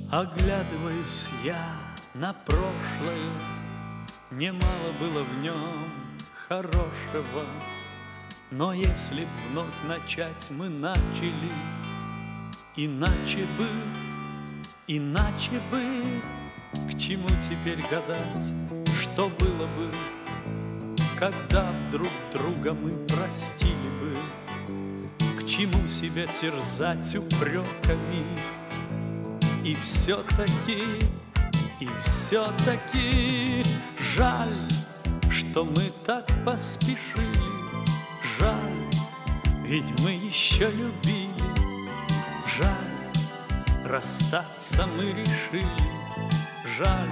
Оглядываюсь я на прошлое, немало было в нем хорошего. Но если б вновь начать мы начали, иначе бы, к чему теперь гадать, что было бы, когда друг друга мы простили бы, к чему себя терзать упреками. И все-таки жаль, что мы так поспешили. Жаль, ведь мы еще любили. Жаль, расстаться мы решили. Жаль,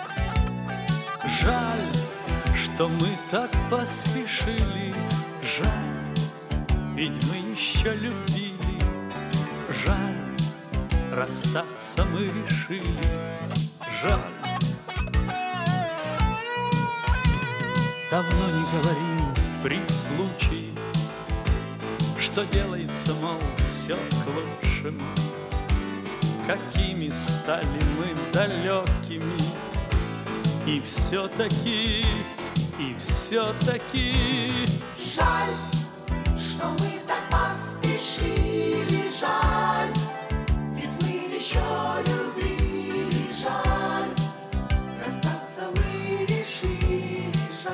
что мы так поспешили. Жаль, ведь мы еще любили. Жаль, расстаться мы решили. Жаль. Давно не говорил при случае, что делается, мол, все к лучшему. Какими стали мы далекими. И все-таки жаль, что мы так поспешили. Жаль, ведь мы еще любили. Жаль, расстаться мы решили.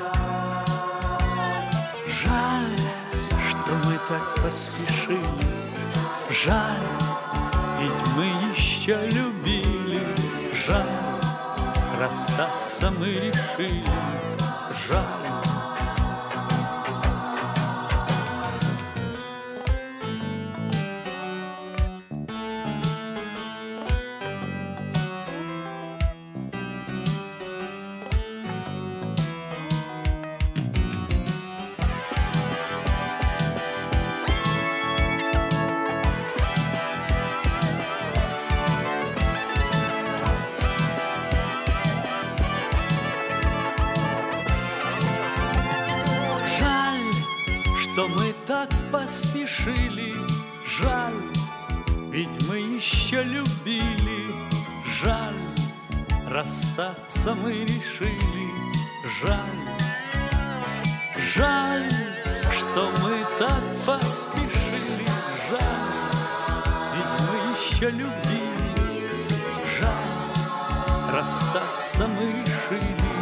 Жаль, что мы так поспешили. Жаль, ведь мы еще любили. Жаль, расстаться мы решили. Жаль. Что мы так поспешили. Жаль, ведь мы еще любили. Жаль, расстаться мы решили. Жаль, что мы так поспешили. Жаль, ведь мы еще любили. Жаль, расстаться мы решили.